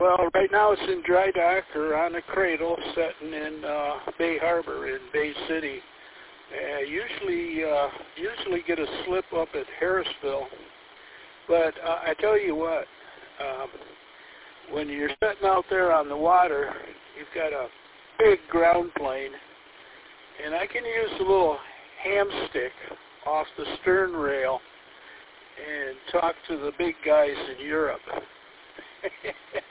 Well, right now it's in dry dock or on a cradle setting in Bay Harbor in Bay City. Usually get a slip up at Harrisville. But I tell you what, when you're sitting out there on the water, you've got a big ground plane, and I can use a little ham stick off the stern rail and talk to the big guys in Europe.